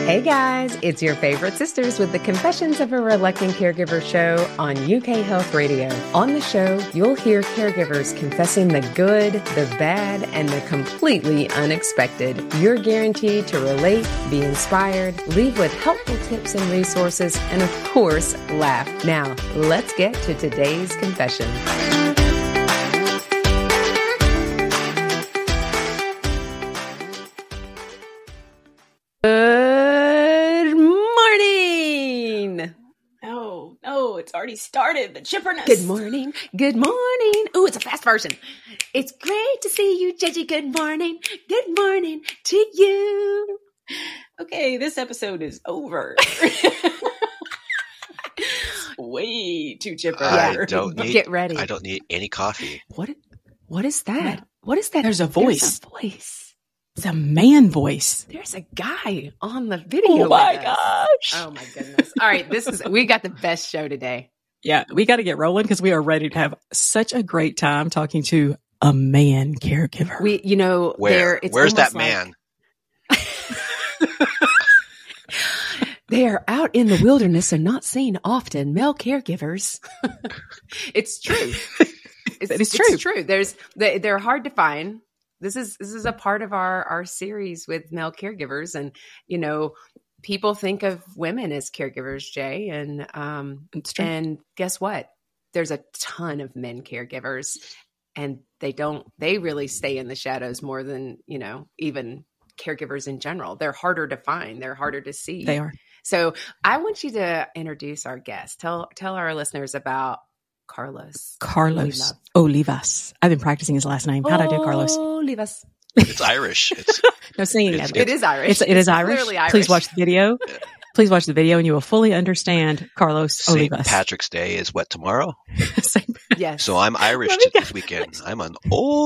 Hey guys, it's your favorite sisters with the Confessions of a Reluctant Caregiver show on UK Health Radio. On the show, you'll hear caregivers confessing the good, the bad, and the completely unexpected. You're guaranteed to relate, be inspired, leave with helpful tips and resources, and of course, laugh. Now, let's get to today's confession. Good morning. No, it's already started. The chipperness. Good morning. Good morning. Ooh, it's a fast version. It's great to see you, Gigi. Good morning. Good morning to you. Okay, this episode is over. Way too chipper. Get ready. I don't need any coffee. What is that? What is that? There's a voice. There's a voice. It's a man voice. There's a guy on the video. Oh my gosh. Oh my goodness. All right, we got the best show today. Yeah, we got to get rolling because we are ready to have such a great time talking to a man caregiver. Where's that man? They are out in the wilderness and not seen often. Male caregivers. It's true. It's true. They're hard to find. This is a part of our series with male caregivers, and people think of women as caregivers, Jay, and guess what? There's a ton of men caregivers, and they really stay in the shadows more than even caregivers in general. They're harder to find. They're harder to see. They are. So I want you to introduce our guest. Tell our listeners about Carlos Olivas. I've been practicing his last name. How'd I do, Carlos? Olivas. It's Irish. No singing. It is Irish. It is Irish. Clearly Irish. Please watch the video. Please watch the video, and you will fully understand Carlos St. Olivas. Patrick's Day is what, tomorrow? Yes. So I'm Irish this weekend. I'm on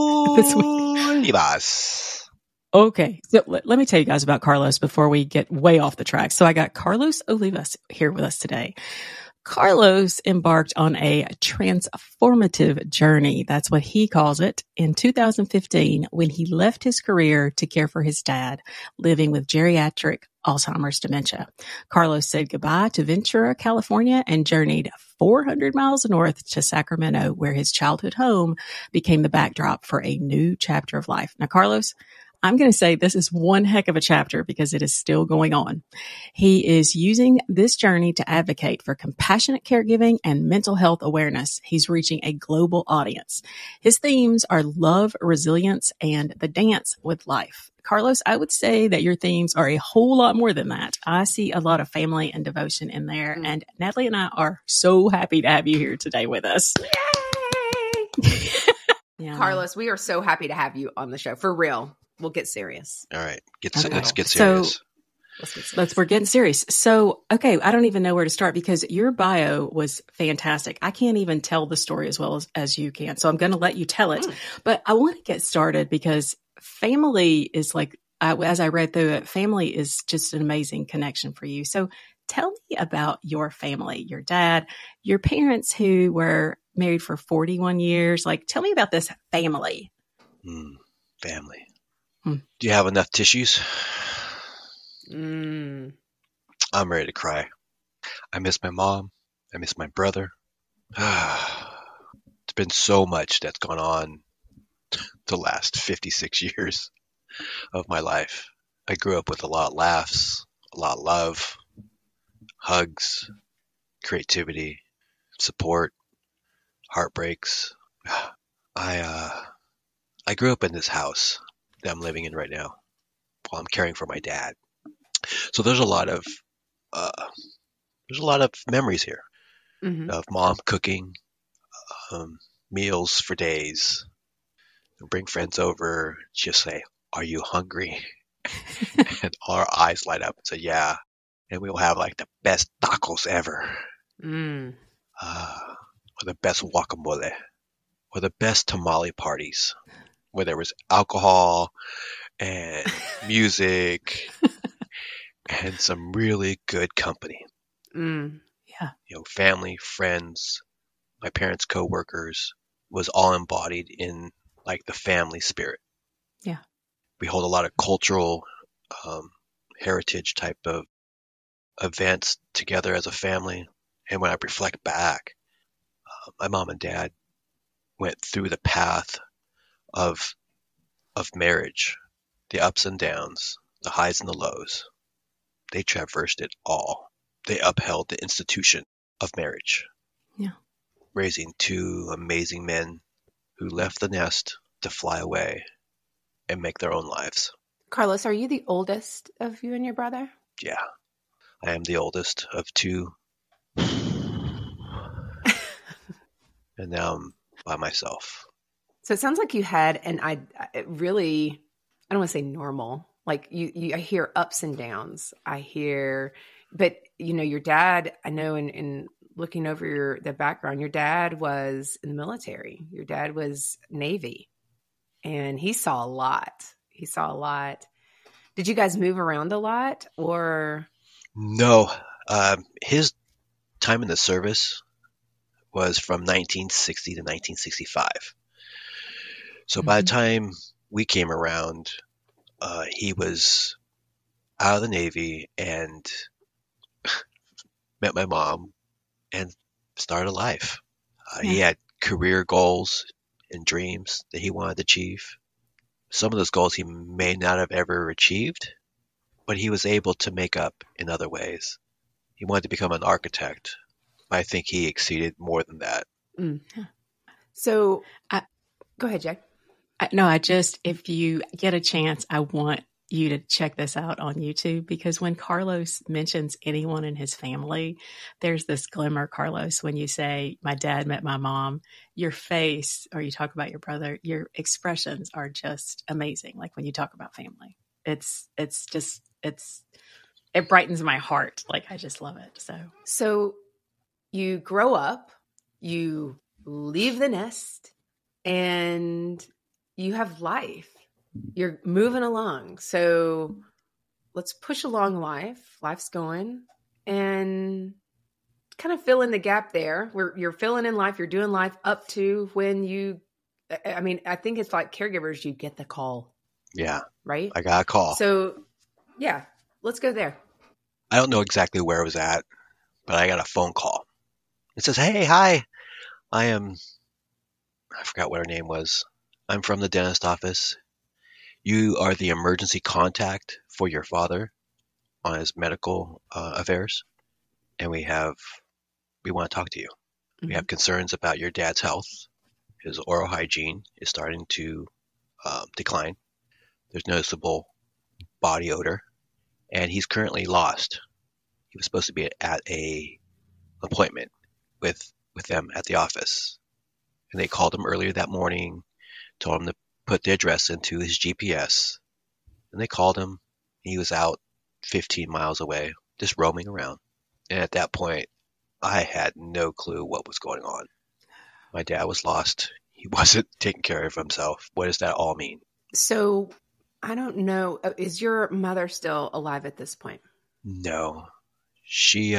Olivas. Okay, so let me tell you guys about Carlos before we get way off the track. So I got Carlos Olivas here with us today. Carlos embarked on a transformative journey. That's what he calls it. In 2015, when he left his career to care for his dad, living with geriatric Alzheimer's dementia. Carlos said goodbye to Ventura, California, and journeyed 400 miles north to Sacramento, where his childhood home became the backdrop for a new chapter of life. Now, Carlos, I'm going to say this is one heck of a chapter because it is still going on. He is using this journey to advocate for compassionate caregiving and mental health awareness. He's reaching a global audience. His themes are love, resilience, and the dance with life. Carlos, I would say that your themes are a whole lot more than that. I see a lot of family and devotion in there. And Natalie and I are so happy to have you here today with us. Yay! Yeah. Carlos, we are so happy to have you on the show. For real. We'll get serious. All right. Let's get serious. We're getting serious. So, okay, I don't even know where to start because your bio was fantastic. I can't even tell the story as well as you can. So I'm going to let you tell it. But I want to get started because family is like, as I read through it, family is just an amazing connection for you. So tell me about your family, your dad, your parents who were married for 41 years. Like, tell me about this family. Family. Do you have enough tissues? I'm ready to cry. I miss my mom. I miss my brother. It's been so much that's gone on the last 56 years of my life. I grew up with a lot of laughs, a lot of love, hugs, creativity, support, heartbreaks. I grew up in this house that I'm living in right now while I'm caring for my dad. So there's a lot of memories here of mom cooking meals for days. Bring friends over. She'll say, "Are you hungry?" And our eyes light up and say, "Yeah." And we'll have like the best tacos ever, or the best guacamole, or the best tamale parties, where there was alcohol and music and some really good company. Yeah. Family, friends, my parents' coworkers was all embodied in like the family spirit. Yeah. We hold a lot of cultural heritage type of events together as a family. And when I reflect back, my mom and dad went through the path of marriage, the ups and downs, the highs and the lows. They traversed it all. They upheld the institution of marriage. Yeah. Raising two amazing men who left the nest to fly away and make their own lives. Carlos, are you the oldest of you and your brother? Yeah. I am the oldest of two. And now I'm by myself. So it sounds like you had, and I don't want to say normal. Like I hear ups and downs. I hear, but your dad, I know in looking over the background, your dad was in the military. Your dad was Navy, and he saw a lot. Did you guys move around a lot, or? No. His time in the service was from 1960 to 1965. So by the time we came around, he was out of the Navy and met my mom and started a life. He had career goals and dreams that he wanted to achieve. Some of those goals he may not have ever achieved, but he was able to make up in other ways. He wanted to become an architect. I think he exceeded more than that. Mm. So, go ahead, Jay. If you get a chance, I want you to check this out on YouTube, because when Carlos mentions anyone in his family, there's this glimmer, Carlos, when you say, my dad met my mom, your face, or you talk about your brother, your expressions are just amazing. Like when you talk about family, it brightens my heart. Like, I just love it. So you grow up, you leave the nest, and you have life. You're moving along. So let's push along life. Life's going, and kind of fill in the gap there where you're filling in life. You're doing life up to when I think it's like caregivers, you get the call. Yeah. Right? I got a call. So yeah, let's go there. I don't know exactly where it was at, but I got a phone call. It says, hey, hi, I forgot what her name was. I'm from the dentist office. You are the emergency contact for your father on his medical affairs, and we want to talk to you. Mm-hmm. We have concerns about your dad's health. His oral hygiene is starting to decline. There's noticeable body odor, and he's currently lost. He was supposed to be at a appointment with them at the office, and they called him earlier that morning, told him to put the address into his GPS, and they called him. He was out 15 miles away, just roaming around. And at that point, I had no clue what was going on. My dad was lost. He wasn't taking care of himself. What does that all mean? So, I don't know. Is your mother still alive at this point? No. She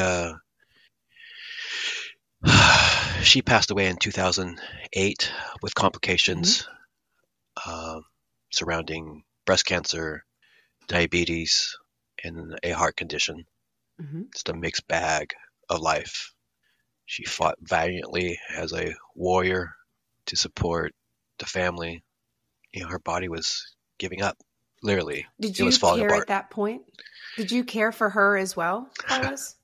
passed away in 2008 with complications surrounding breast cancer, diabetes, and a heart condition. Mm-hmm. Just a mixed bag of life. She fought valiantly as a warrior to support the family. Her body was giving up, literally. Did you care apart at that point? Did you care for her as well, Carlos?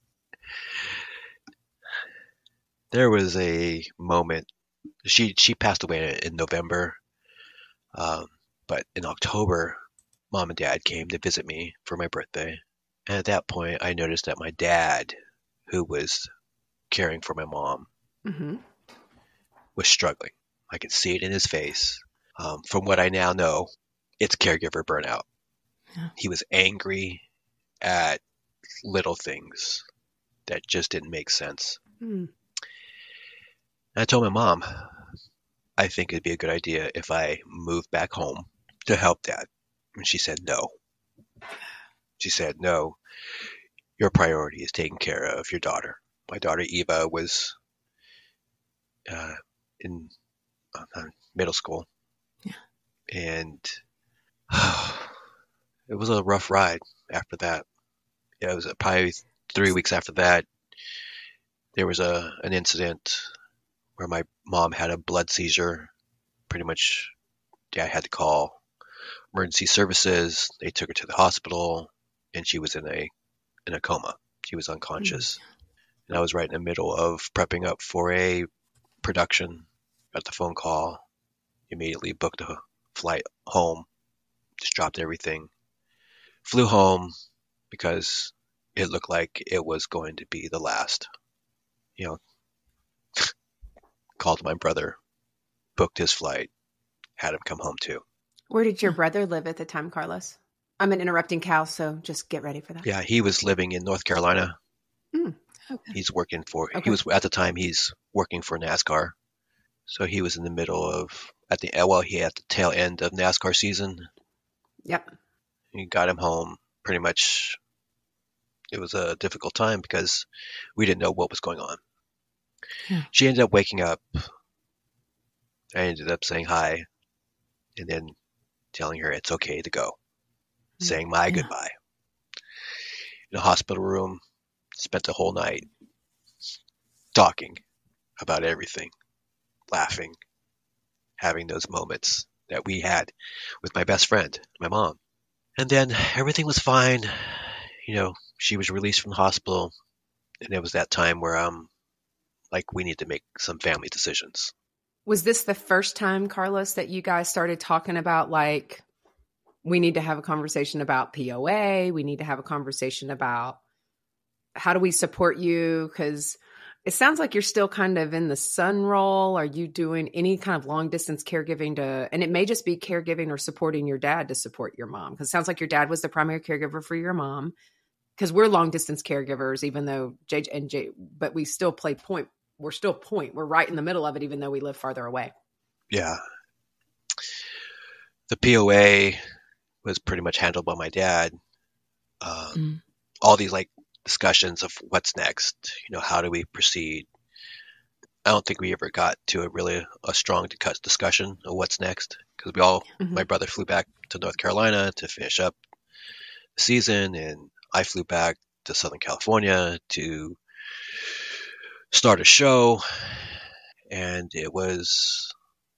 There was a moment. She passed away in November, but in October, Mom and Dad came to visit me for my birthday. And at that point, I noticed that my dad, who was caring for my mom, was struggling. I could see it in his face. From what I now know, it's caregiver burnout. Yeah. He was angry at little things that just didn't make sense. Mm. And I told my mom, I think it'd be a good idea if I moved back home to help Dad. And she said no. She said, no, your priority is taking care of your daughter. My daughter Eva was in middle school. Yeah. And it was a rough ride after that. It was probably 3 weeks after that, there was an incident where my mom had a blood seizure. Pretty much, Dad had to call emergency services. They took her to the hospital, and she was in a coma. She was unconscious. And I was right in the middle of prepping up for a production. Got the phone call, immediately booked a flight home, just dropped everything, flew home because it looked like it was going to be the last. You know, called my brother, booked his flight, had him come home too. Where did your brother live at the time, Carlos? I'm interrupting Cal, so just get ready for that. Yeah, he was living in North Carolina. Okay. He's working for, he was, at the time, he's working for NASCAR. So he was in the middle of, he had the tail end of NASCAR season. Yep. He got him home pretty much. It was a difficult time because we didn't know what was going on. Yeah. She ended up waking up. I ended up saying hi and then telling her it's okay to go, saying my goodbye. In a hospital room, spent the whole night talking about everything, laughing, having those moments that we had with my best friend, my mom. And then everything was fine. You know, she was released from the hospital, and it was that time where I'm like, we need to make some family decisions. Was this the first time, Carlos, that you guys started talking about, like, we need to have a conversation about POA? We need to have a conversation about how do we support you? Because it sounds like you're still kind of in the son role. Are you doing any kind of long distance caregiving and it may just be caregiving or supporting your dad to support your mom? Because it sounds like your dad was the primary caregiver for your mom. Because we're long distance caregivers, even though but we still play point. We're still point. We're right in the middle of it, even though we live farther away. Yeah. The POA was pretty much handled by my dad. All these discussions of what's next, how do we proceed? I don't think we ever got to a strong discussion of what's next because my brother flew back to North Carolina to finish up the season, and I flew back to Southern California to start a show, and it was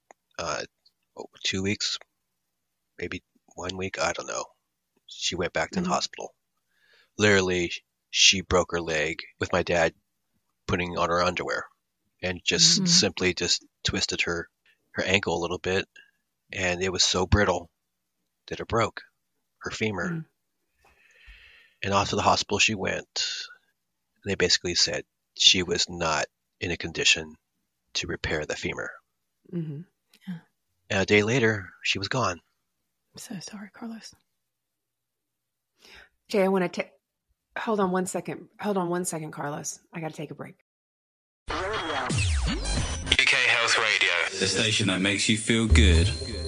2 weeks, maybe 1 week, I don't know. She went back to the hospital. Literally, she broke her leg with my dad putting on her underwear and just simply just twisted her ankle a little bit, and it was so brittle that it broke her femur. And off to the hospital she went. They basically said she was not in a condition to repair the femur. Yeah. And a day later, she was gone. I'm so sorry, Carlos. Jay, I want to hold on one second. Hold on one second, Carlos. I got to take a break. UK Health Radio, the station that makes you feel good.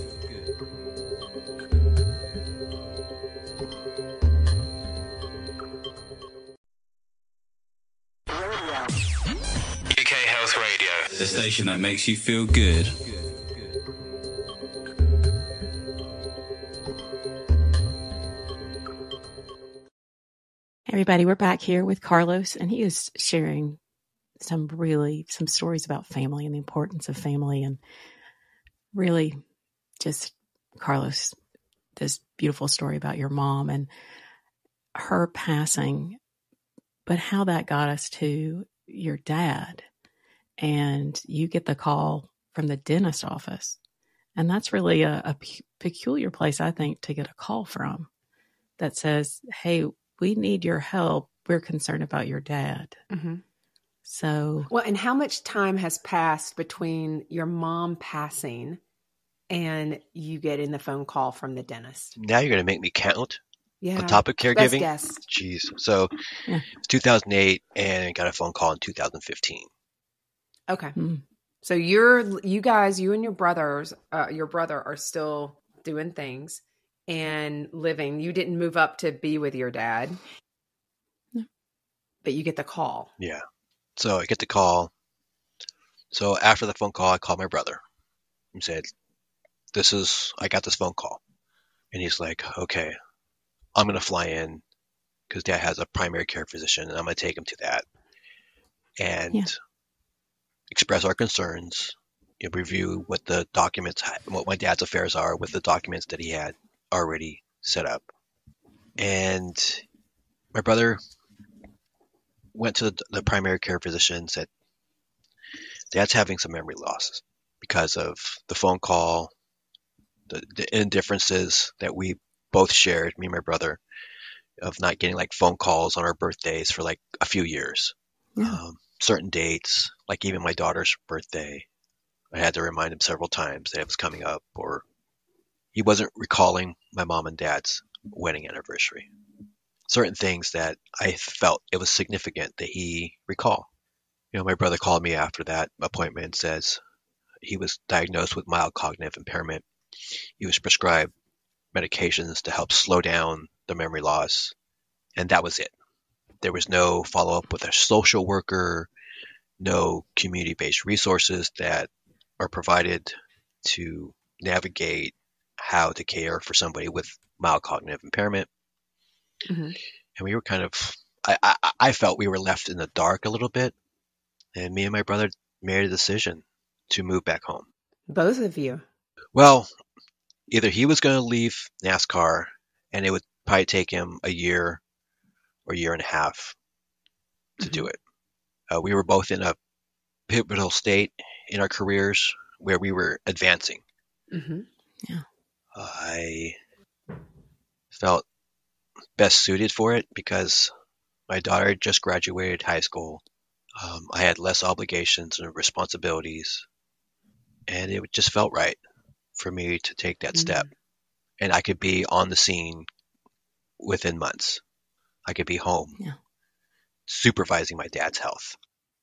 UK Health Radio, the station that makes you feel good. Everybody, we're back here with Carlos, and he is sharing some stories about family and the importance of family, and really just, Carlos, this beautiful story about your mom and her passing, but how that got us to your dad. And you get the call from the dentist office, and that's really a peculiar place, I think, to get a call from that says, hey, we need your help. We're concerned about your dad. So, well, and how much time has passed between your mom passing and you getting the phone call from the dentist? Now you're going to make me count. Yeah. On top of caregiving. Best guess. Jeez. So it's 2008 and I got a phone call in 2015. Okay. So you guys, you and your brother are still doing things and living. You didn't move up to be with your dad, but you get the call. Yeah. So I get the call. So after the phone call, I called my brother and said, I got this phone call. And he's like, okay, I'm going to fly in because Dad has a primary care physician, and I'm going to take him to that and express our concerns, review what the documents, what my dad's affairs are with the documents that he had already set up. And my brother went to the primary care physician and said, Dad's having some memory loss because of the phone call, the indifferences that we both shared, me and my brother, of not getting like phone calls on our birthdays for like a few years. Yeah. Certain dates, like even my daughter's birthday, I had to remind him several times that it was coming up, or he wasn't recalling my mom and dad's wedding anniversary. Certain things that I felt it was significant that he recall. My brother called me after that appointment and says he was diagnosed with mild cognitive impairment. He was prescribed medications to help slow down the memory loss, and that was it. There was no follow-up with a social worker, no community-based resources that are provided to navigate how to care for somebody with mild cognitive impairment. Mm-hmm. And we were kind of, I felt we were left in the dark a little bit. And me and my brother made a decision to move back home. Both of you? Well, either he was going to leave NASCAR and it would probably take him a year or year and a half to do it. We were both in a pivotal state in our careers where we were advancing. Mm-hmm. Yeah. I felt best suited for it because my daughter had just graduated high school. I had less obligations and responsibilities, and it just felt right for me to take that step. And I could be on the scene within months. I could be home supervising my dad's health.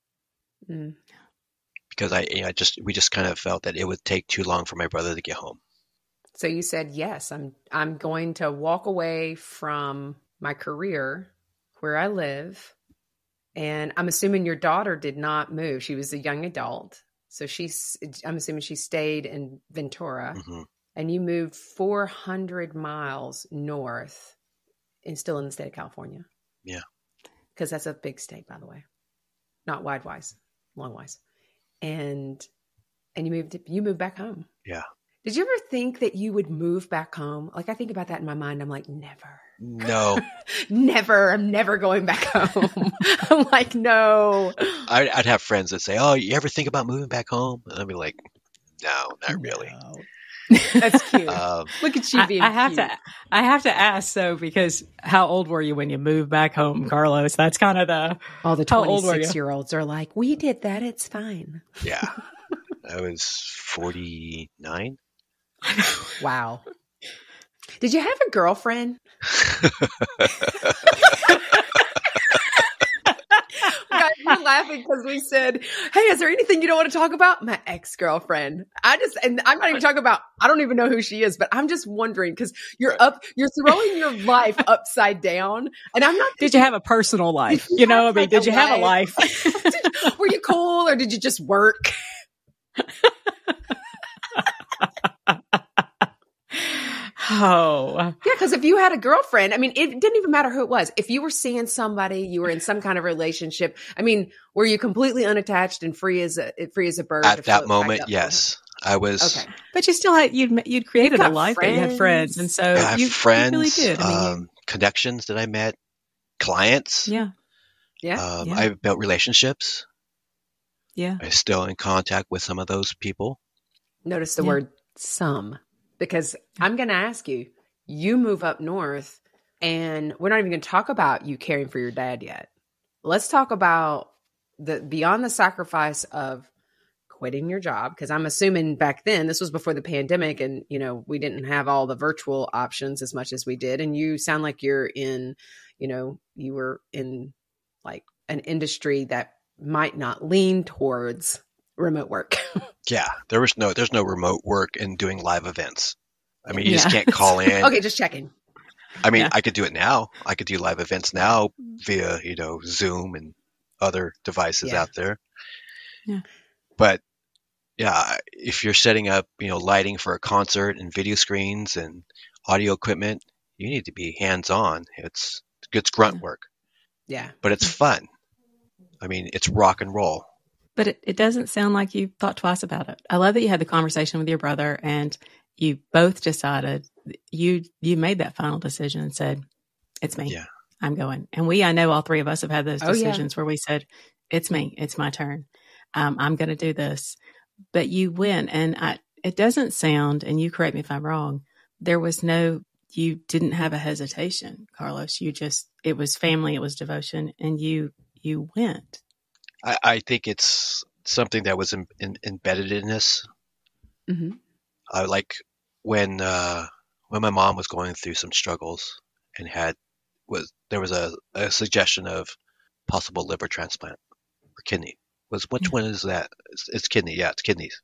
Because we just kind of felt that it would take too long for my brother to get home. So you said, yes, I'm going to walk away from my career where I live. And I'm assuming your daughter did not move. She was a young adult. So I'm assuming she stayed in Ventura. Mm-hmm. And you moved 400 miles north and still in the state of California. Yeah. Because that's a big state, by the way. Not wide-wise, long-wise. And you moved back home. Yeah. Did you ever think that you would move back home? Like, I think about that in my mind. I'm like, never. No. Never. I'm never going back home. I'm like, no. I'd have friends that say, oh, you ever think about moving back home? And I'd be like, no, not really. No. That's cute. Look at you being cute. I have to ask, though, because how old were you when you moved back home, Carlos? That's kind of all the 26-year-olds are like, we did that. It's fine. Yeah. I was 49. Wow. Did you have a girlfriend? Guys, we're laughing because we said, hey, is there anything you don't want to talk about? My ex-girlfriend. And I'm not even talking about, I don't even know who she is, but I'm just wondering because you're throwing your life upside down. And I'm not. Did you have a personal life? Did you have a life? Were you cool or did you just work? Oh. Yeah, because if you had a girlfriend, I mean, it didn't even matter who it was. If you were seeing somebody, you were in some kind of relationship. I mean, were you completely unattached and free as a bird? At that moment, yes. I was. Okay. But you still had, you'd created a life that you had friends. And so you really did. I mean, connections that I met, clients. Yeah. I built relationships. Yeah. I'm still in contact with some of those people. Notice the word some. Because I'm going to ask you, you move up north and we're not even going to talk about you caring for your dad yet. Let's talk about beyond the sacrifice of quitting your job. Because I'm assuming back then, this was before the pandemic and, we didn't have all the virtual options as much as we did. And you sound like you were in like an industry that might not lean towards remote work. Yeah, there's no remote work in doing live events. I mean, you just can't call in. Okay, just checking. I mean, I could do it now. I could do live events now via, Zoom and other devices out there. Yeah. But yeah, if you're setting up, lighting for a concert and video screens and audio equipment, you need to be hands-on. It's It's grunt work, Yeah. but it's fun. I mean, it's rock and roll. But it doesn't sound like you thought twice about it. I love that you had the conversation with your brother and you both decided, you made that final decision and said, it's me. Yeah. I'm going. And I know all three of us have had those decisions where we said, it's me. It's my turn. I'm going to do this. But you went, and it doesn't sound, and you correct me if I'm wrong, you didn't have a hesitation, Carlos. It was family, it was devotion, and you went. I think it's something that was embedded in us. Mm-hmm. Like when my mom was going through some struggles and there was a suggestion of possible liver transplant or kidney. Which one is that? It's kidney. Yeah, it's kidneys.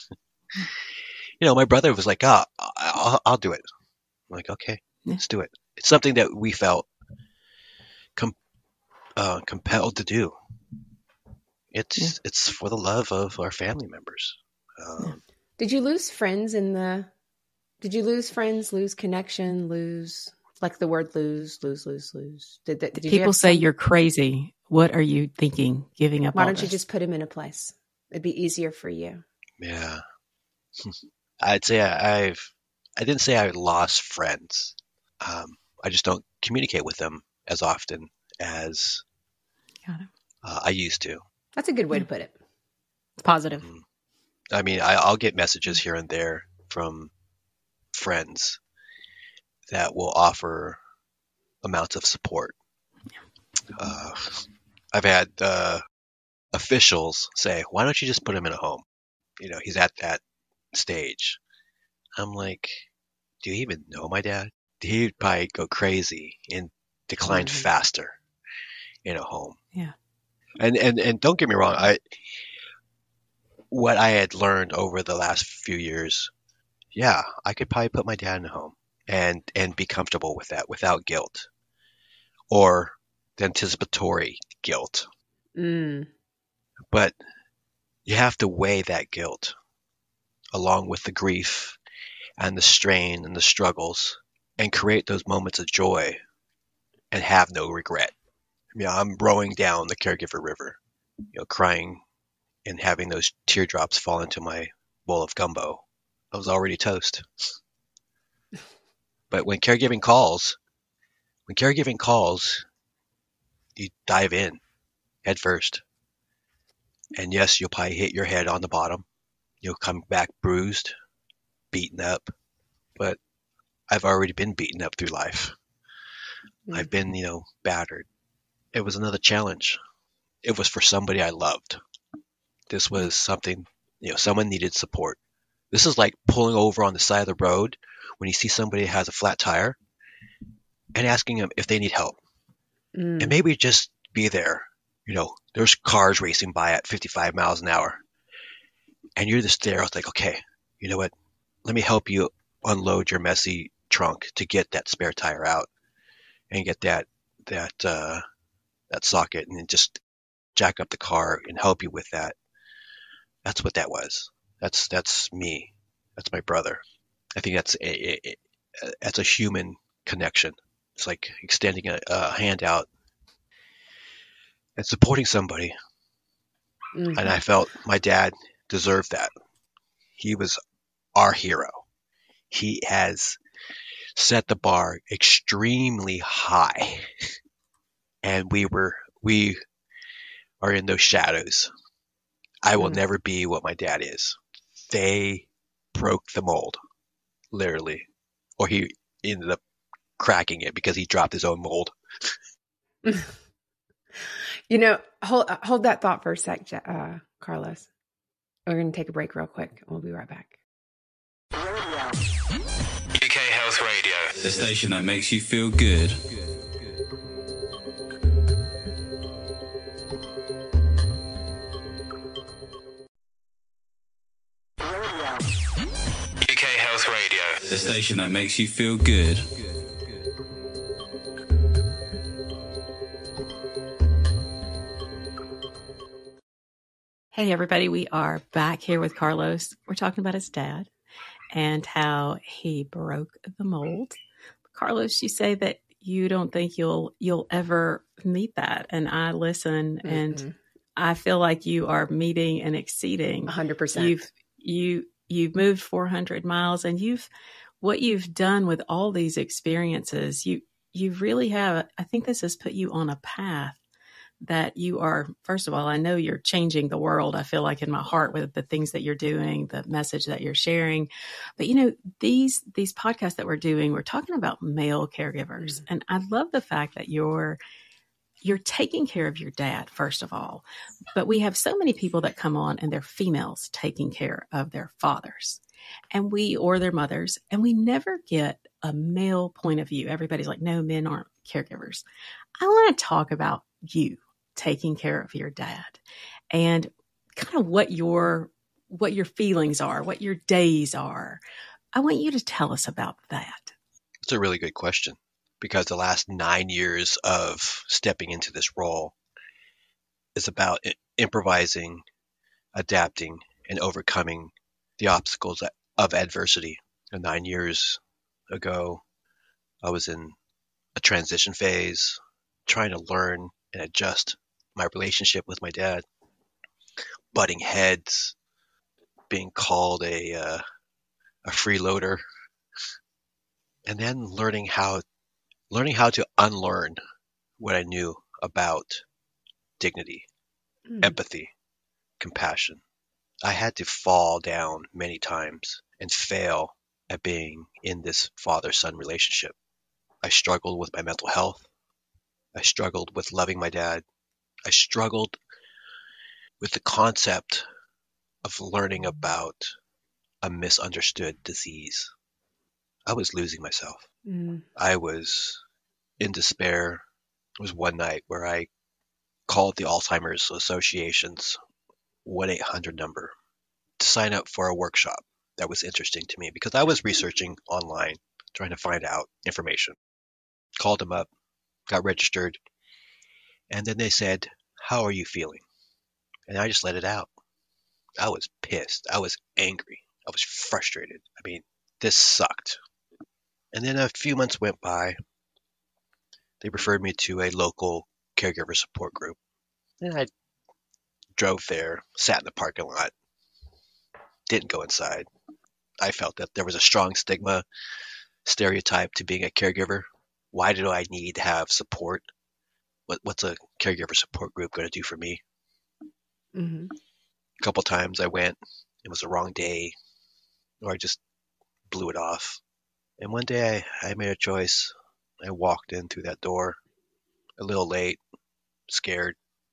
My brother was like, I'll do it. I'm like, okay, let's do it. It's something that we felt compelled to do. It's for the love of our family members. Did you lose friends Did you lose friends, lose connection, lose, like the word lose? Did people say you're crazy? What are you thinking? Giving up? Why don't you just put him in a place? It'd be easier for you. Yeah. I'd say I didn't say I lost friends. I just don't communicate with them as often as I used to. That's a good way to put it. Positive. I mean, I'll get messages here and there from friends that will offer amounts of support. I've had officials say, why don't you just put him in a home? He's at that stage. I'm like, do you even know my dad? He'd probably go crazy and decline faster in a home. Yeah. And don't get me wrong, what I had learned over the last few years, I could probably put my dad in a home and be comfortable with that without guilt or the anticipatory guilt. But you have to weigh that guilt along with the grief and the strain and the struggles and create those moments of joy and have no regret. I'm rowing down the Caregiver River, crying and having those teardrops fall into my bowl of gumbo. I was already toast. But when caregiving calls, you dive in head first. And yes, you'll probably hit your head on the bottom. You'll come back bruised, beaten up. But I've already been beaten up through life. I've been, battered. It was another challenge. It was for somebody I loved. This was something, someone needed support. This is like pulling over on the side of the road when you see somebody who has a flat tire and asking them if they need help. And maybe just be there. There's cars racing by at 55 miles an hour. And you're just there. I was like, okay, you know what? Let me help you unload your messy trunk to get that spare tire out and get that socket and then just jack up the car and help you with that. That's what that was. That's me. That's my brother. I think that's a human connection. It's like extending a hand out and supporting somebody. And I felt my dad deserved that. He was our hero. He has set the bar extremely high. And we are in those shadows. I will never be what my dad is. They broke the mold, literally. Or he ended up cracking it because he dropped his own mold. Hold that thought for a sec, Carlos. We're going to take a break real quick. We'll be right back. UK Health Radio, the station that makes you feel good. UK Health Radio, the station that makes you feel good. Hey, everybody. We are back here with Carlos. We're talking about his dad and how he broke the mold. Carlos, you say that you don't think you'll ever meet that. And I listen and I feel like you are meeting and exceeding. 100%. You've moved 400 miles, and what you've done with all these experiences, you really have, I think this has put you on a path that you are, first of all, I know you're changing the world. I feel like in my heart with the things that you're doing, the message that you're sharing. But these podcasts that we're doing, we're talking about male caregivers. And I love the fact that you're taking care of your dad, first of all. But we have so many people that come on and they're females taking care of their fathers or their mothers, and we never get a male point of view. Everybody's like, no, men aren't caregivers. I want to talk about you taking care of your dad and kind of what your feelings are, what your days are. I want you to tell us about that. It's a really good question, because the last 9 years of stepping into this role is about improvising, adapting, and overcoming the obstacles of adversity. And 9 years ago, I was in a transition phase, trying to learn and adjust my relationship with my dad, butting heads, being called a freeloader, and then learning how to unlearn what I knew about dignity, empathy, compassion. I had to fall down many times and fail at being in this father-son relationship. I struggled with my mental health. I struggled with loving my dad. I struggled with the concept of learning about a misunderstood disease. I was losing myself. I was in despair. It was one night where I called the Alzheimer's Association's 1-800 number to sign up for a workshop that was interesting to me, because I was researching online, trying to find out information. Called them up, got registered, and then they said, "How are you feeling?" And I just let it out. I was pissed. I was angry. I was frustrated. I mean, this sucked. And then a few months went by. They referred me to a local caregiver support group. And I drove there, sat in the parking lot, didn't go inside. I felt that there was a strong stigma, stereotype to being a caregiver. Why do I need to have support? What's a caregiver support group going to do for me? A couple times I went, it was the wrong day, or I just blew it off. And one day I made a choice. I walked in through that door, a little late, scared.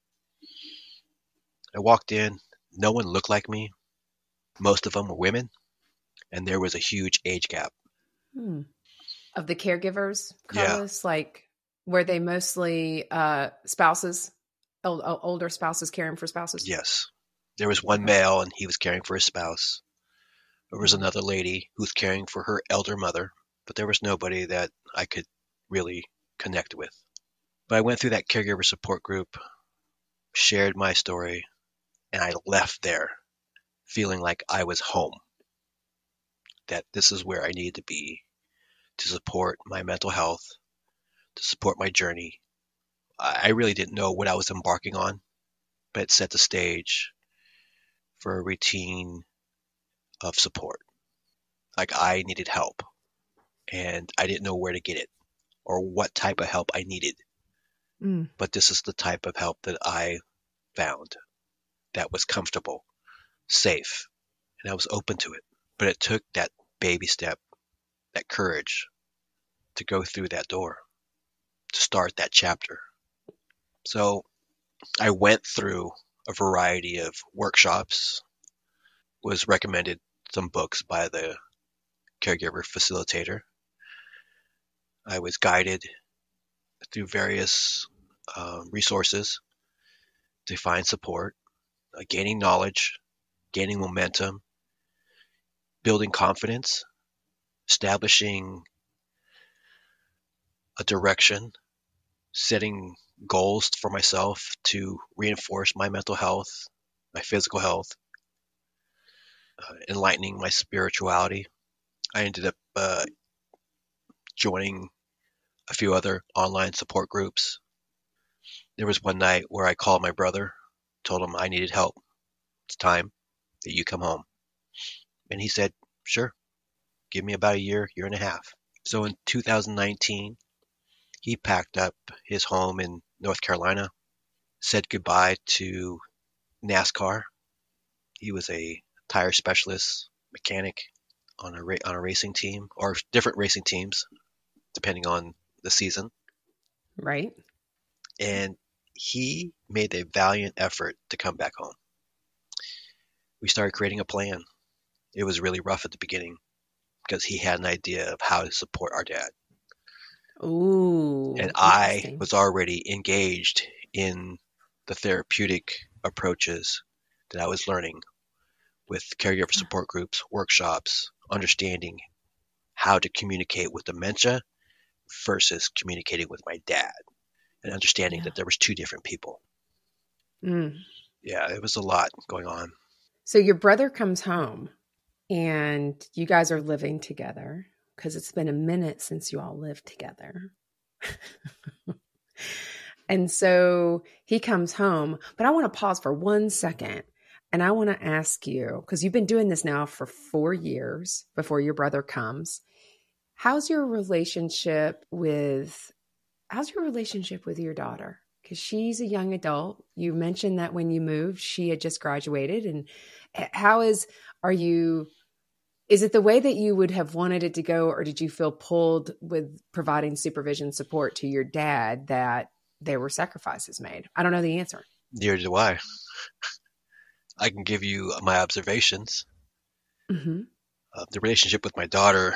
I walked in. No one looked like me. Most of them were women, and there was a huge age gap. Of the caregivers, Carlos, Yeah. like, were they mostly spouses, older spouses caring for spouses? Yes. There was one male, and he was caring for his spouse. There was another lady who's caring for her elder mother, but there was nobody that I could really connect with. But I went through that caregiver support group, shared my story, and I left there feeling like I was home, that this is where I needed to be to support my mental health, to support my journey. I really didn't know what I was embarking on, but it set the stage for a routine of support. Like, I needed help, and I didn't know where to get it or what type of help I needed. But this is the type of help that I found that was comfortable, safe, and I was open to it. But it took that baby step, that courage to go through that door, to start that chapter. So I went through a variety of workshops, was recommended some books by the caregiver facilitator. I was guided through various resources to find support, gaining knowledge, gaining momentum, building confidence, establishing a direction, setting goals for myself to reinforce my mental health, my physical health, enlightening my spirituality. I ended up joining a few other online support groups. There was one night where I called my brother, told him I needed help. It's time that you come home. And he said, sure, give me about a year and a half. So in 2019, he packed up his home in North Carolina, said goodbye to NASCAR. He was a tire specialist mechanic on a racing team, or different racing teams, depending on the season. Right. And he made a valiant effort to come back home. We started creating a plan. It was really rough at the beginning because he had an idea of how to support our dad. Ooh. And I was already engaged in the therapeutic approaches that I was learning with caregiver support groups, workshops, understanding how to communicate with dementia versus communicating with my dad, and understanding that there was two different people. Yeah, it was a lot going on. So your brother comes home and you guys are living together, because it's been a minute since you all lived together. And so he comes home, but I want to pause for 1 second. And I want to ask you, because you've been doing this now for 4 years before your brother comes. How's your relationship with your daughter? Because she's a young adult. You mentioned that when you moved, she had just graduated. And is it the way that you would have wanted it to go, or did you feel pulled with providing supervision support to your dad that there were sacrifices made? I don't know the answer. Neither do I. I can give you my observations. Mm-hmm. The relationship with my daughter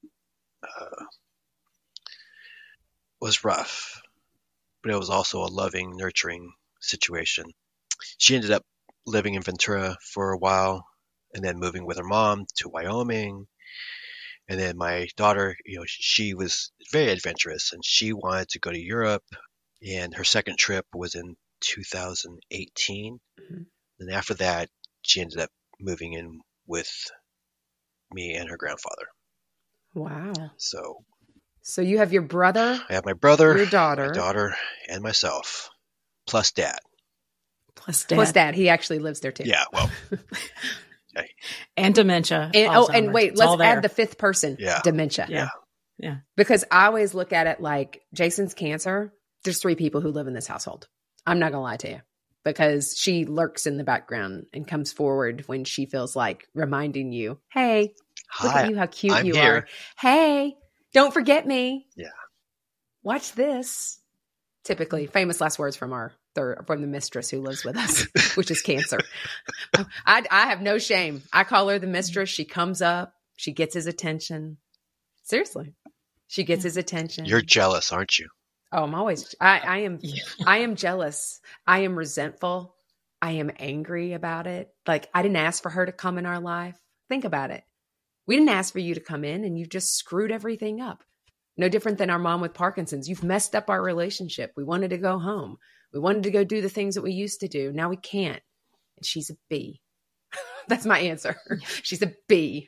was rough, but it was also a loving, nurturing situation. She ended up living in Ventura for a while and then moving with her mom to Wyoming. And then my daughter, she was very adventurous and she wanted to go to Europe. And her second trip was in 2018. Mm-hmm. And after that, she ended up moving in with me and her grandfather. Wow. So you have your brother. I have my brother, your daughter, my daughter, and myself, plus dad. Plus dad. He actually lives there too. Yeah, well. Okay. And dementia. And wait, let's add the fifth person. Yeah. Dementia. Yeah. Because I always look at it like Jason's cancer. There's 3 people who live in this household. I'm not going to lie to you, because she lurks in the background and comes forward when she feels like reminding you, hey, look at you, how cute I'm you here. are. Hey, don't forget me. Yeah. Watch this. Typically, famous last words from the mistress who lives with us, which is cancer. I have no shame. I call her the mistress. She comes up. She gets his attention. Seriously. She gets his attention. You're jealous, aren't you? Oh, I'm always, I am, I am jealous. I am resentful. I am angry about it. Like, I didn't ask for her to come in our life. Think about it. We didn't ask for you to come in, and you just screwed everything up. No different than our mom with Parkinson's. You've messed up our relationship. We wanted to go home. We wanted to go do the things that we used to do. Now we can't. And she's a B. That's my answer. She's a B.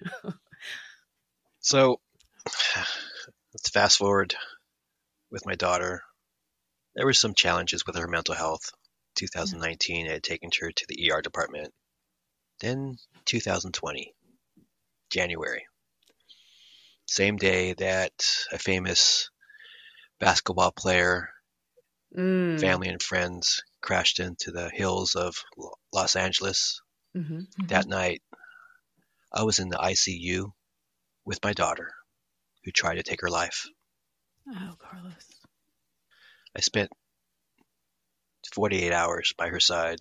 So let's fast forward with my daughter. There were some challenges with her mental health. 2019, I had taken her to the ER department. Then 2020, January. Same day that a famous basketball player, family and friends, crashed into the hills of Los Angeles. Mm-hmm. That night, I was in the ICU with my daughter, who tried to take her life. Oh, Carlos. I spent 48 hours by her side,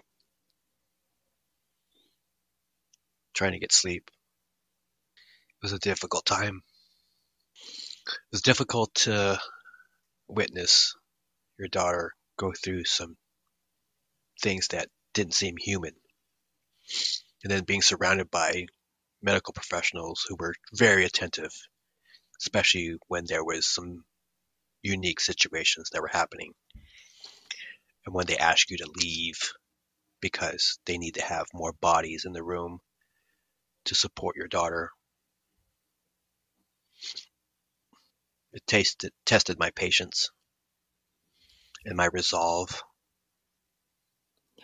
trying to get sleep. It was a difficult time. It was difficult to witness your daughter go through some things that didn't seem human. And then being surrounded by medical professionals who were very attentive, especially when there was some unique situations that were happening. And when they ask you to leave because they need to have more bodies in the room to support your daughter. It tested my patience and my resolve. Yeah.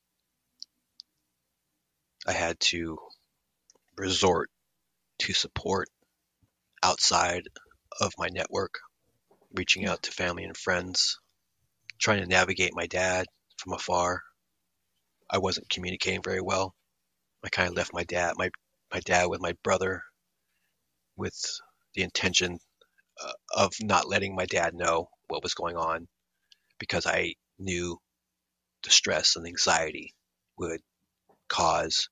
I had to resort to support outside of my network, reaching out to family and friends, trying to navigate my dad from afar. I wasn't communicating very well. I kind of left my dad with my brother with the intention of not letting my dad know what was going on because I knew the stress and anxiety would cause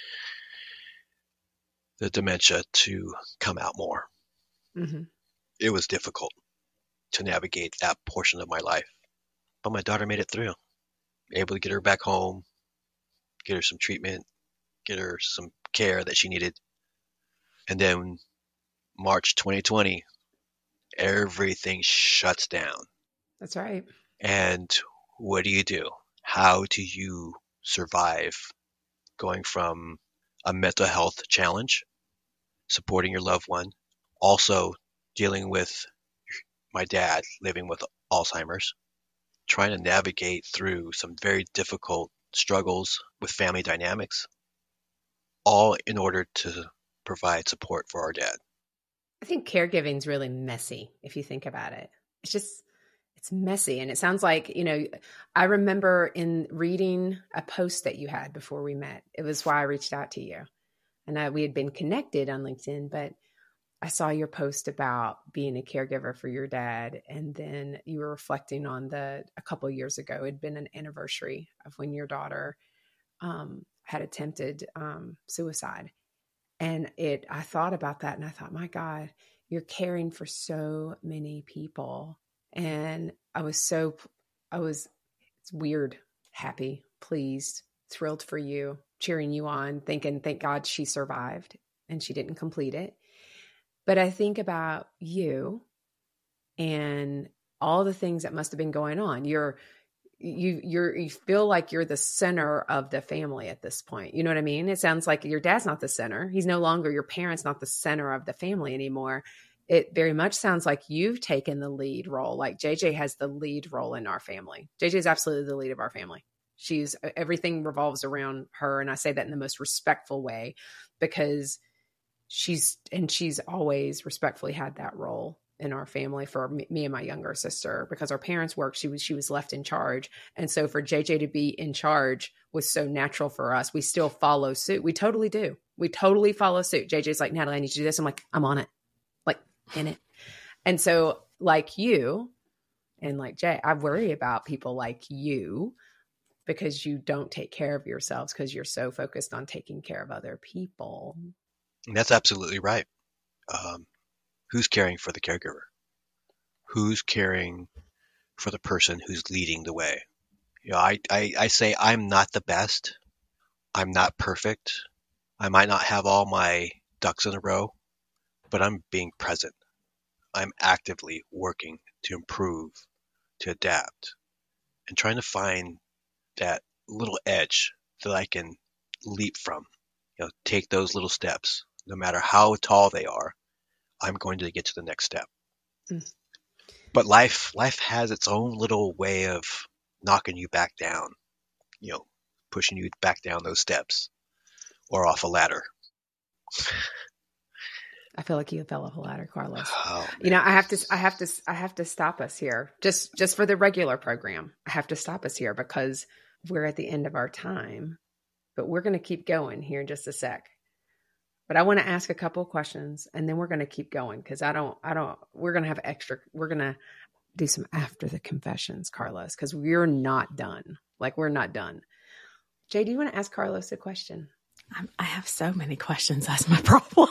the dementia to come out more. Mm-hmm. It was difficult to navigate that portion of my life, but my daughter made it through. Able to get her back home, get her some treatment, get her some care that she needed. And then March 2020, everything shuts down. That's right. And what do? How do you survive going from a mental health challenge, supporting your loved one, also dealing with my dad living with Alzheimer's, trying to navigate through some very difficult struggles with family dynamics, all in order to provide support for our dad. I think caregiving is really messy if you think about it. It's messy. And it sounds like, I remember in reading a post that you had before we met. It was why I reached out to you. And we had been connected on LinkedIn, but I saw your post about being a caregiver for your dad. And then you were reflecting on a couple of years ago, it'd been an anniversary of when your daughter had attempted suicide. And I thought about that and I thought, my God, you're caring for so many people. And it's weird, happy, pleased, thrilled for you, cheering you on, thinking, thank God she survived and she didn't complete it. But I think about you and all the things that must have been going on. You feel like you're the center of the family at this point. You know what I mean? It sounds like your dad's not the center. He's no longer, your parents not the center of the family anymore. It very much sounds like you've taken the lead role. Like JJ has the lead role in our family. JJ is absolutely the lead of our family. Everything revolves around her. And I say that in the most respectful way because she's always respectfully had that role in our family for me and my younger sister, because our parents worked, she was left in charge. And so for JJ to be in charge was so natural for us. We still follow suit. We totally do. We totally follow suit. JJ's like, Natalie, I need you to do this. I'm like, I'm on it, like in it. And so like you and like Jay, I worry about people like you because you don't take care of yourselves because you're so focused on taking care of other people. And that's absolutely right. Who's caring for the caregiver? Who's caring for the person who's leading the way? I say I'm not the best. I'm not perfect. I might not have all my ducks in a row, but I'm being present. I'm actively working to improve, to adapt, and trying to find that little edge that I can leap from. Take those little steps, no matter how tall they are. I'm going to get to the next step. Mm. But life has its own little way of knocking you back down, pushing you back down those steps or off a ladder. I feel like you fell off a ladder, Carlos. Oh, I have to stop us here just for the regular program. I have to stop us here because we're at the end of our time, but we're going to keep going here in just a sec. But I want to ask a couple of questions and then we're going to keep going because we're going to do some after the confessions, Carlos, because we're not done. Like we're not done. Jay, do you want to ask Carlos a question? I have so many questions. That's my problem.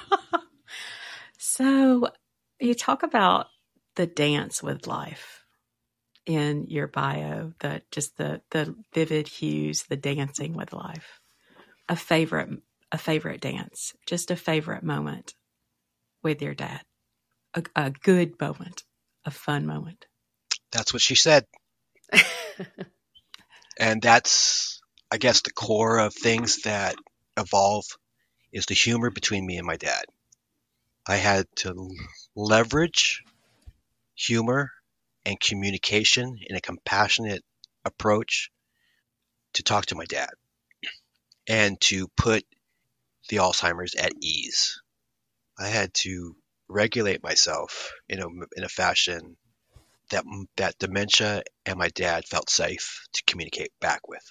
So you talk about the dance with life in your bio, the vivid hues, the dancing with life. A favorite dance, just a favorite moment with your dad, a good moment, a fun moment. That's what she said. And that's, I guess, the core of things that evolve is the humor between me and my dad. I had to leverage humor and communication in a compassionate approach to talk to my dad and to put the Alzheimer's at ease. I had to regulate myself in a fashion that dementia and my dad felt safe to communicate back with.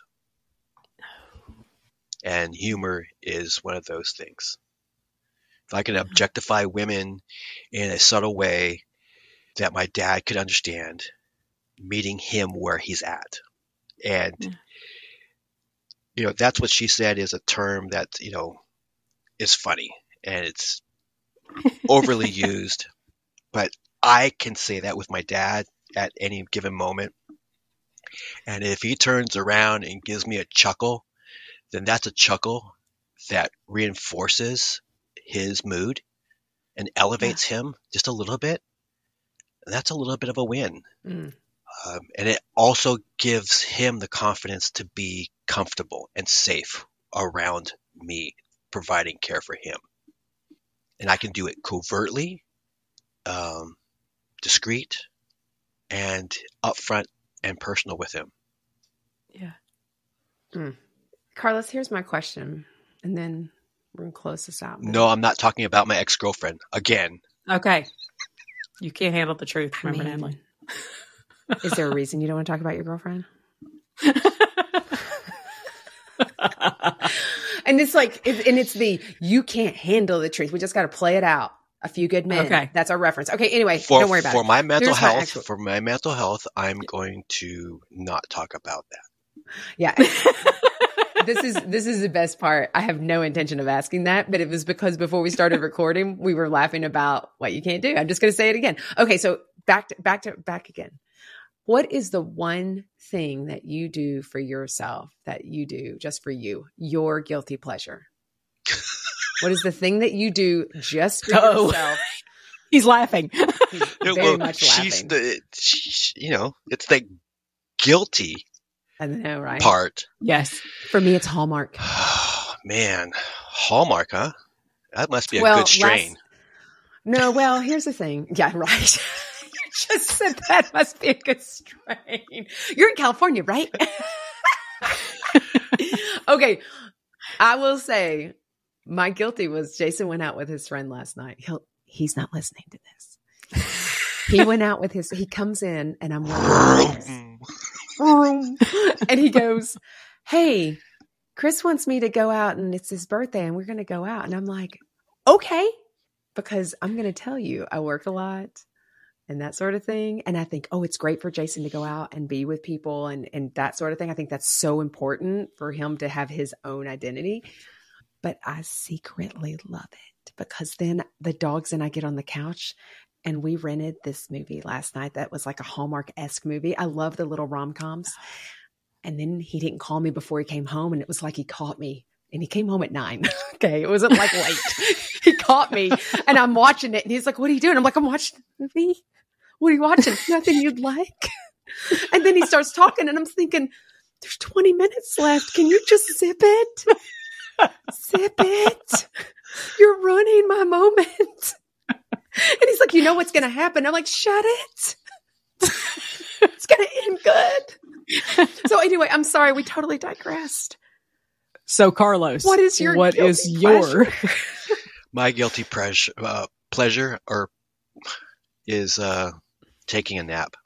And humor is one of those things. If I can objectify women in a subtle way that my dad could understand, meeting him where he's at. And, that's what she said is a term that, is funny and it's overly used. But I can say that with my dad at any given moment. And if he turns around and gives me a chuckle, then that's a chuckle that reinforces his mood and elevates him just a little bit. That's a little bit of a win. And it also gives him the confidence to be comfortable and safe around me, providing care for him. And I can do it covertly, discreet, and upfront and personal with him. Yeah. Carlos, here's my question, and then we're going to close this out. No, I'm not talking about my ex-girlfriend again. Okay. You can't handle the truth. Remember, Natalie. Is there a reason you don't want to talk about your girlfriend? And it's you can't handle the truth. We just got to play it out. A Few Good Men. Okay. That's our reference. Okay. Anyway, don't worry about it. For my mental health, I'm going to not talk about that. Yeah. This is the best part. I have no intention of asking that, but it was because before we started recording, we were laughing about what you can't do. I'm just going to say it again. Okay. So back again. What is the one thing that you do for yourself, that you do just for you, your guilty pleasure? What is the thing that you do just for yourself? He's laughing. He's very much laughing. It's the guilty I know, right? part. Yes. For me, it's Hallmark. Oh, man. Hallmark, huh? That must be a good strain. Here's the thing. Yeah, right. Just said that must be a good strain. You're in California, right? Okay. I will say my guilty was Jason went out with his friend last night. He's not listening to this. He went out with he comes in and I'm like, and he goes, "Hey, Chris wants me to go out and it's his birthday and we're going to go out." And I'm like, "Okay." Because I'm going to tell you, I work a lot. And that sort of thing. And I think, it's great for Jason to go out and be with people and that sort of thing. I think that's so important for him to have his own identity. But I secretly love it because then the dogs and I get on the couch and we rented this movie last night that was like a Hallmark-esque movie. I love the little rom-coms. And then he didn't call me before he came home and it was like he caught me. And he came home at 9. Okay. It wasn't like late. He caught me and I'm watching it. And he's like, "What are you doing?" I'm like, "I'm watching the movie." "What are you watching?" "Nothing you'd like." And then he starts talking and I'm thinking, there's 20 minutes left. Can you just zip it? Zip it. You're ruining my moment. And he's like, "You know what's going to happen?" I'm like, "Shut it. It's going to end good." So anyway, I'm sorry. We totally digressed. So Carlos, what is your my guilty pleasure is taking a nap.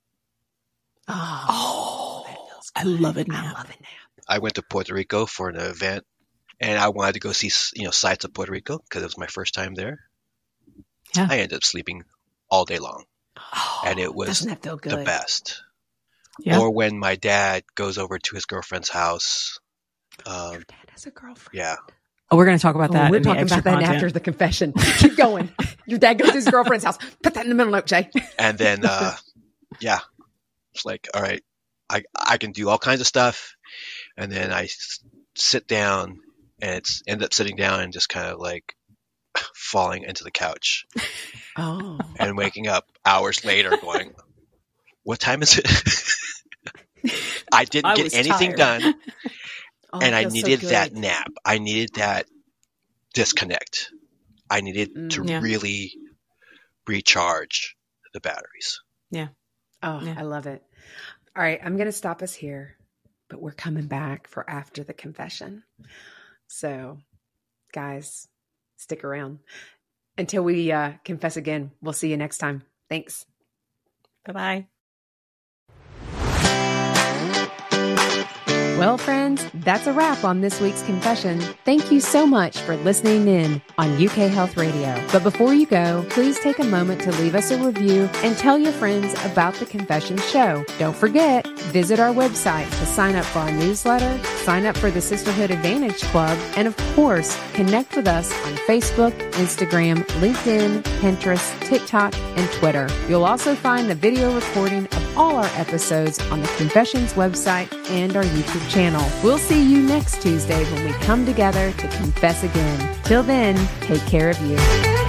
Oh, I love a nap. I went to Puerto Rico for an event and I wanted to go see, sights of Puerto Rico because it was my first time there. Yeah. I ended up sleeping all day long and it was the best. Yeah. Or when my dad goes over to his girlfriend's house. Your dad has a girlfriend. Yeah. Oh, we're going to talk about that. We're talking about that after the confession. Keep going. Your dad goes to his girlfriend's house. Put that in the middle note, Jay. And then, it's like, all right, I can do all kinds of stuff. And then I sit down and end up sitting down and just kind of like falling into the couch. Oh. And waking up hours later going, what time is it? I didn't get anything done. And I needed that nap. I needed that disconnect. I needed to really recharge the batteries. Yeah. Oh, Yeah. I love it. All right. I'm going to stop us here, but we're coming back for after the confession. So guys, stick around until we confess again. We'll see you next time. Thanks. Bye-bye. Well, friends, that's a wrap on this week's confession. Thank you so much for listening in on UK Health Radio. But before you go, please take a moment to leave us a review and tell your friends about the Confession Show. Don't forget, visit our website to sign up for our newsletter, sign up for the Sisterhood Advantage Club, and of course, connect with us on Facebook, Instagram, LinkedIn, Pinterest, TikTok, and Twitter. You'll also find the video recording of all our episodes on the Confessions website and our YouTube channel. We'll see you next Tuesday when we come together to confess again. Till then, take care of you.